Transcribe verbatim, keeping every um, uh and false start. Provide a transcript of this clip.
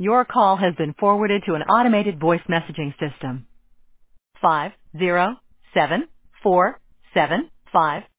Your call has been forwarded to an automated voice messaging system. Five zero seven four seven five